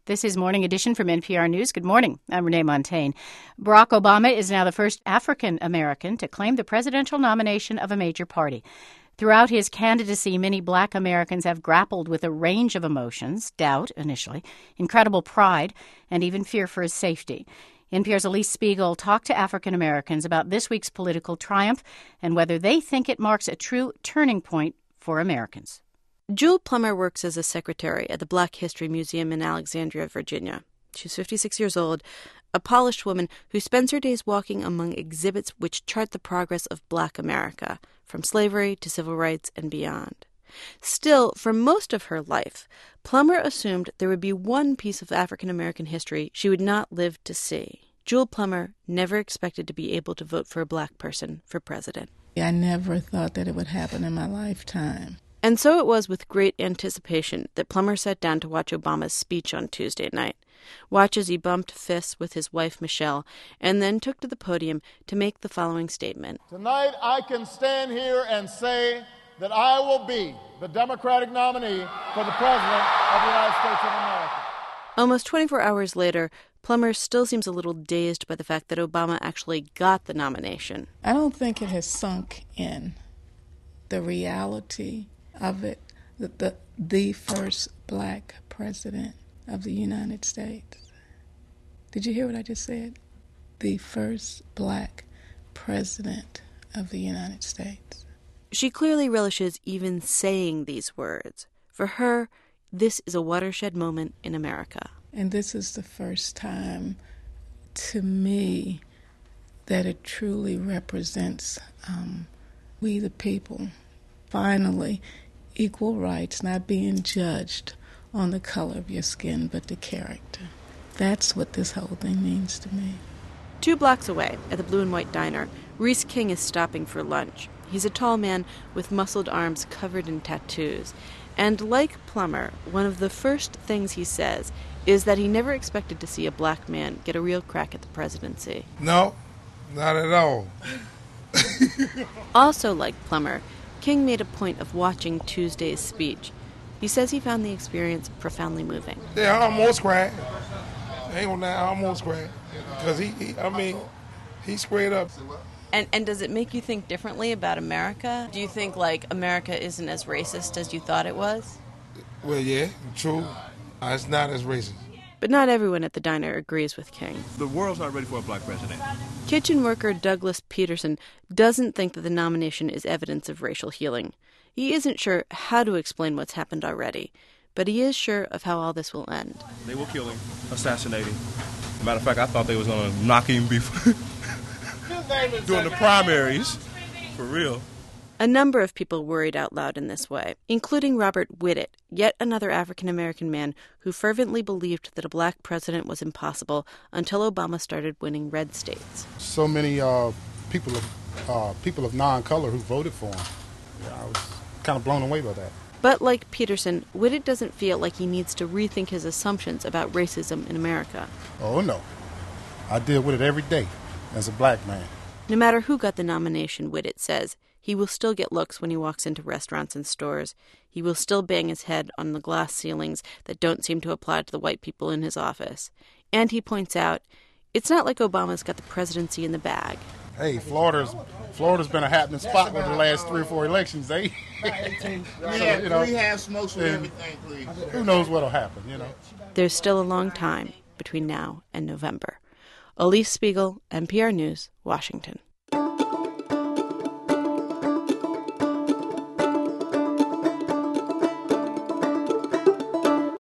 This is Morning Edition from NPR News. Good morning. I'm Renee Montaigne. Barack Obama is now the first African American to claim the presidential nomination of a major party. Throughout his candidacy, many Black Americans have grappled with a range of emotions: doubt, initially, incredible pride, and even fear for his safety. NPR's Alix Spiegel talked to African Americans about this week's political triumph and whether they think it marks a true turning point for Americans. Jewel Plummer works as a secretary at the Black History Museum in Alexandria, Virginia. She's 56 years old, a polished woman who spends her days walking among exhibits which chart the progress of Black America, from slavery to civil rights and beyond. Still, for most of her life, Plummer assumed there would be one piece of African American history she would not live to see. Jewel Plummer never expected to be able to vote for a Black person for president. I never thought that it would happen in my lifetime. And so it was with great anticipation that Plummer sat down to watch Obama's speech on Tuesday night. Watch as he bumped fists with his wife, Michelle, and then took to the podium to make the following statement. Tonight I can stand here and say that I will be the Democratic nominee for the President of the United States of America. Almost 24 hours later, Plummer still seems a little dazed by the fact that Obama actually got the nomination. I don't think it has sunk in, the reality of it, the first Black president of the United States. Did you hear what I just said? The first Black president of the United States. She clearly relishes even saying these words. For her, this is a watershed moment in America. And this is the first time, to me, that it truly represents we the people. Finally, equal rights, not being judged on the color of your skin, but the character. That's what this whole thing means to me. 2 blocks away, at the Blue and White Diner, Reese King is stopping for lunch. He's a tall man with muscled arms covered in tattoos. And like Plummer, one of the first things he says is that he never expected to see a Black man get a real crack at the presidency. No, not at all. Also like Plummer, King made a point of watching Tuesday's speech. He says he found the experience profoundly moving. Yeah, I almost cried. I ain't gonna lie, I almost cried. Because he squared up. And does it make you think differently about America? Do you think, America isn't as racist as you thought it was? Well, yeah, true. It's not as racist. But not everyone at the diner agrees with King. The world's not ready for a Black president. Kitchen worker Douglas Peterson doesn't think that the nomination is evidence of racial healing. He isn't sure how to explain what's happened already, but he is sure of how all this will end. They will kill him, assassinate him. Matter of fact, I thought they was going to knock him before during the primaries. For real. A number of people worried out loud in this way, including Robert Whitted, yet another African-American man who fervently believed that a Black president was impossible until Obama started winning red states. So many people of non-color who voted for him. Yeah, I was kind of blown away by that. But like Peterson, Whitted doesn't feel like he needs to rethink his assumptions about racism in America. Oh, no. I deal with it every day as a Black man. No matter who got the nomination, Whitted says, he will still get looks when he walks into restaurants and stores. He will still bang his head on the glass ceilings that don't seem to apply to the white people in his office. And he points out, it's not like Obama's got the presidency in the bag. Hey, Florida's been a happening spot with the last 3 or 4 elections, eh? Smokes with everything, please. Who knows what'll happen, There's still a long time between now and November. Alix Spiegel, NPR News, Washington.